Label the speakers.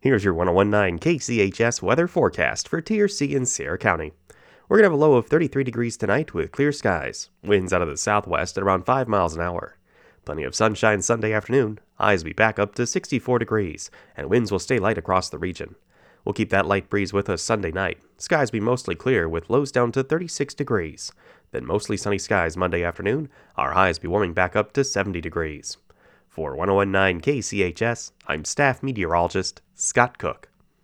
Speaker 1: Here's your 1019 KCHS weather forecast for Tier C in Sierra County. We're going to have a low of 33 degrees tonight with clear skies, winds out of the southwest at around 5 miles an hour. Plenty of sunshine Sunday afternoon, highs will be back up to 64 degrees, and winds will stay light across the region. We'll keep that light breeze with us Sunday night. Skies will be mostly clear with lows down to 36 degrees. Then mostly sunny skies Monday afternoon, our highs will be warming back up to 70 degrees. For 1019 KCHS, I'm staff meteorologist Scott Cook.